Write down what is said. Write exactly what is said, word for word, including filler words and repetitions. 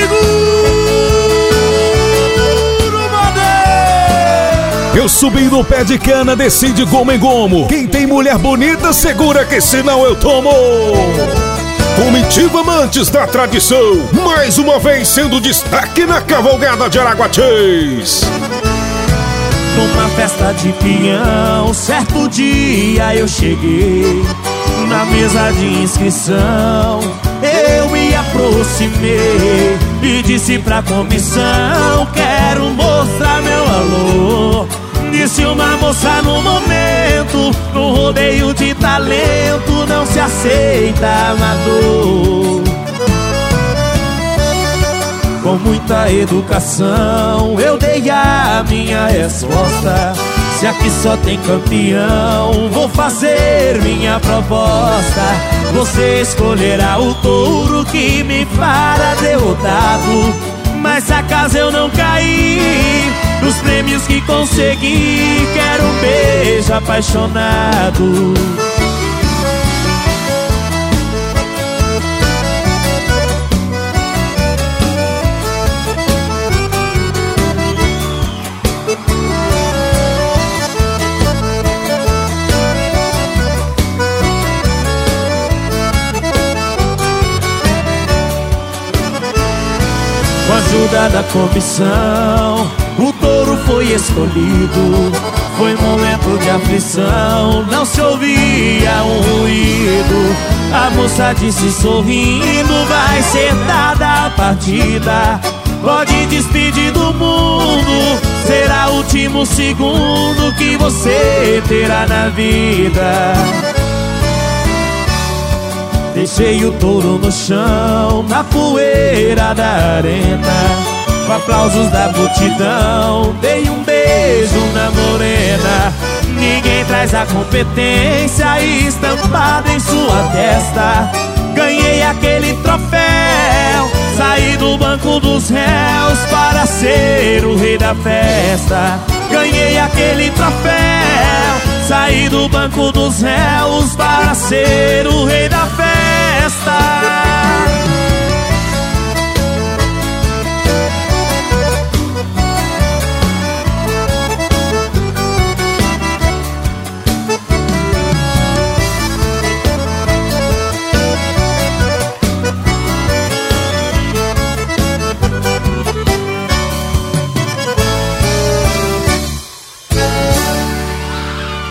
Eu subi no pé de cana, desci de gomo em gomo. Quem tem mulher bonita, segura que senão eu tomo. Comitiva Amantes da Tradição, mais uma vez sendo destaque na cavalgada de Araguatis. Numa festa de peão, certo dia eu cheguei. Na mesa de inscrição eu me aproximei e disse pra comissão: quero mostrar meu alô. Disse uma moça no momento: no rodeio de talento não se aceita amador. Com muita educação eu dei a minha resposta: se aqui só tem campeão, vou fazer minha proposta. Você escolherá o touro que me fará derrotado. Mas acaso eu não caí nos prêmios que consegui, quero um beijo apaixonado. Com a ajuda da comissão, o touro foi escolhido. Foi momento de aflição, não se ouvia um ruído. A moça disse sorrindo: vai ser dada a partida. Pode despedir do mundo, será o último segundo que você terá na vida. Deixei o touro no chão, na poeira da arena. Com aplausos da multidão, dei um beijo na morena. Ninguém traz a competência estampada em sua testa. Ganhei aquele troféu, saí do banco dos réus para ser o rei da festa. Ganhei aquele troféu, saí do banco dos réus para ser o rei da festa.